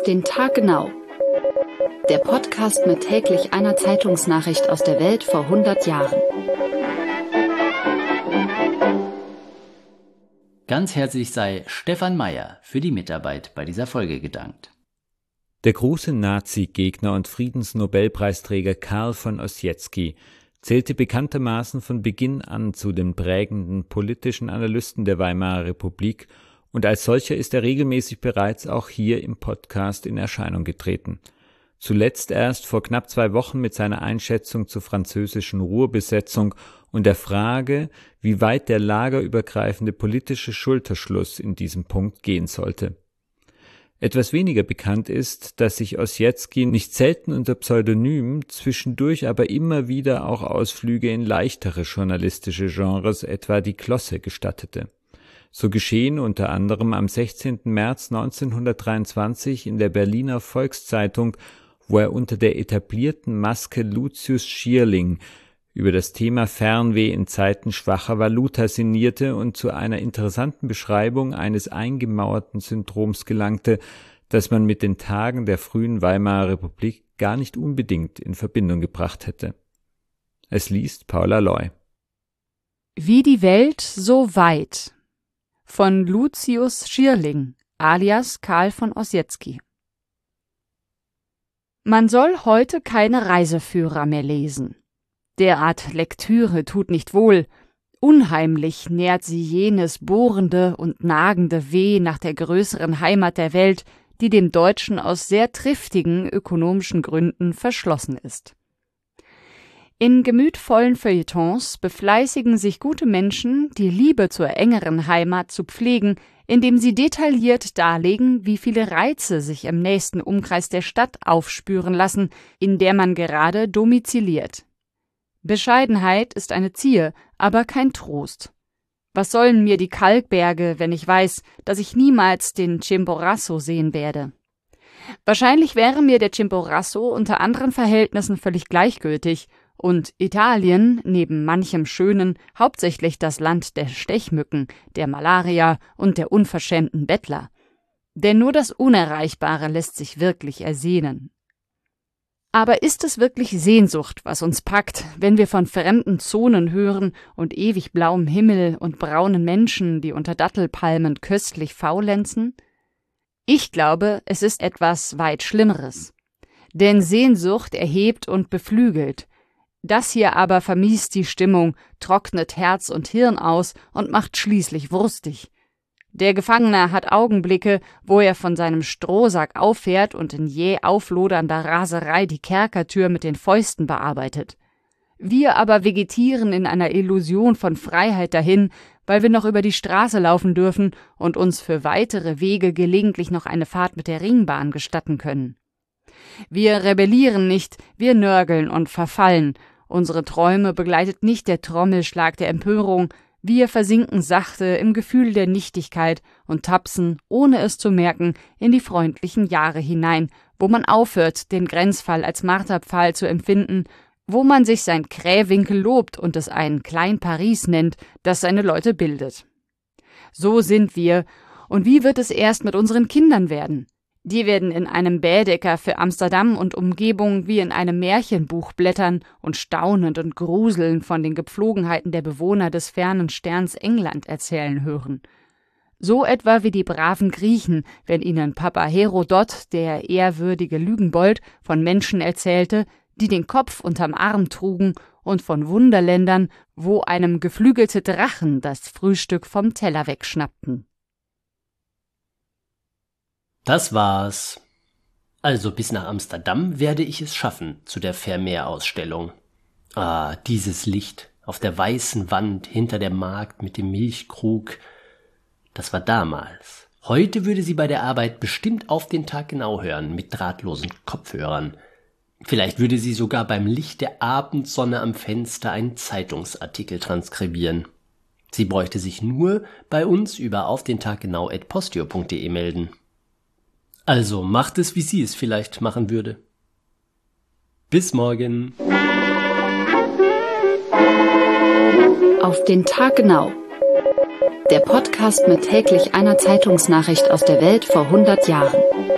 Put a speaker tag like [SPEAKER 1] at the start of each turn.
[SPEAKER 1] den Tag genau. Der Podcast mit täglich einer Zeitungsnachricht aus der Welt vor 100 Jahren.
[SPEAKER 2] Ganz herzlich sei Stefan Meyer für die Mitarbeit bei dieser Folge gedankt.
[SPEAKER 3] Der große Nazi-Gegner und Friedensnobelpreisträger Karl von Ossietzky zählte bekanntermaßen von Beginn an zu den prägenden politischen Analysten der Weimarer Republik und als solcher ist er regelmäßig bereits auch hier im Podcast in Erscheinung getreten. Zuletzt erst vor knapp 2 Wochen mit seiner Einschätzung zur französischen Ruhrbesetzung und der Frage, wie weit der lagerübergreifende politische Schulterschluss in diesem Punkt gehen sollte. Etwas weniger bekannt ist, dass sich Ossietzky nicht selten unter Pseudonym, zwischendurch aber immer wieder auch Ausflüge in leichtere journalistische Genres, etwa die Glosse, gestattete. So geschehen unter anderem am 16. März 1923 in der Berliner Volkszeitung, wo er unter der etablierten Maske Lucius Schierling über das Thema Fernweh in Zeiten schwacher Valuta sinnierte und zu einer interessanten Beschreibung eines eingemauerten Syndroms gelangte, das man mit den Tagen der frühen Weimarer Republik gar nicht unbedingt in Verbindung gebracht hätte. Es liest Paula Loy.
[SPEAKER 4] Wie die Welt, so weit von Lucius Schierling, alias Karl von Ossietzky. Man soll heute keine Reiseführer mehr lesen. Derart Lektüre tut nicht wohl. Unheimlich nährt sie jenes bohrende und nagende Weh nach der größeren Heimat der Welt, die dem Deutschen aus sehr triftigen ökonomischen Gründen verschlossen ist. In gemütvollen Feuilletons befleißigen sich gute Menschen, die Liebe zur engeren Heimat zu pflegen, indem sie detailliert darlegen, wie viele Reize sich im nächsten Umkreis der Stadt aufspüren lassen, in der man gerade domiziliert. Bescheidenheit ist eine Zier, aber kein Trost. Was sollen mir die Kalkberge, wenn ich weiß, dass ich niemals den Chimborazo sehen werde? Wahrscheinlich wäre mir der Chimborazo unter anderen Verhältnissen völlig gleichgültig und Italien, neben manchem Schönen, hauptsächlich das Land der Stechmücken, der Malaria und der unverschämten Bettler. Denn nur das Unerreichbare lässt sich wirklich ersehnen. Aber ist es wirklich Sehnsucht, was uns packt, wenn wir von fremden Zonen hören und ewig blauem Himmel und braunen Menschen, die unter Dattelpalmen köstlich faulenzen? Ich glaube, es ist etwas weit Schlimmeres. Denn Sehnsucht erhebt und beflügelt. Das hier aber vermiest die Stimmung, trocknet Herz und Hirn aus und macht schließlich wurstig. Der Gefangene hat Augenblicke, wo er von seinem Strohsack auffährt und in jäh auflodernder Raserei die Kerkertür mit den Fäusten bearbeitet. Wir aber vegetieren in einer Illusion von Freiheit dahin, weil wir noch über die Straße laufen dürfen und uns für weitere Wege gelegentlich noch eine Fahrt mit der Ringbahn gestatten können. Wir rebellieren nicht, wir nörgeln und verfallen. Unsere Träume begleitet nicht der Trommelschlag der Empörung, wir versinken sachte im Gefühl der Nichtigkeit und tapsen, ohne es zu merken, in die freundlichen Jahre hinein, wo man aufhört, den Grenzfall als Marterpfahl zu empfinden, wo man sich sein Krähwinkel lobt und es ein Klein-Paris nennt, das seine Leute bildet. So sind wir, und wie wird es erst mit unseren Kindern werden? Die werden in einem Baedeker für Amsterdam und Umgebung wie in einem Märchenbuch blättern und staunend und gruselnd von den Gepflogenheiten der Bewohner des fernen Sterns England erzählen hören. So etwa wie die braven Griechen, wenn ihnen Papa Herodot, der ehrwürdige Lügenbold, von Menschen erzählte, die den Kopf unterm Arm trugen, und von Wunderländern, wo einem geflügelte Drachen das Frühstück vom Teller wegschnappten.
[SPEAKER 2] Das war's. Also bis nach Amsterdam werde ich es schaffen zu der Vermeer-Ausstellung. Ah, dieses Licht auf der weißen Wand hinter der Magd mit dem Milchkrug. Das war damals. Heute würde sie bei der Arbeit bestimmt auf den Tag genau hören mit drahtlosen Kopfhörern. Vielleicht würde sie sogar beim Licht der Abendsonne am Fenster einen Zeitungsartikel transkribieren. Sie bräuchte sich nur bei uns über aufdentaggenau@postio.de melden. Also macht es, wie sie es vielleicht machen würde. Bis morgen.
[SPEAKER 1] Auf den Tag genau. Der Podcast mit täglich einer Zeitungsnachricht aus der Welt vor 100 Jahren.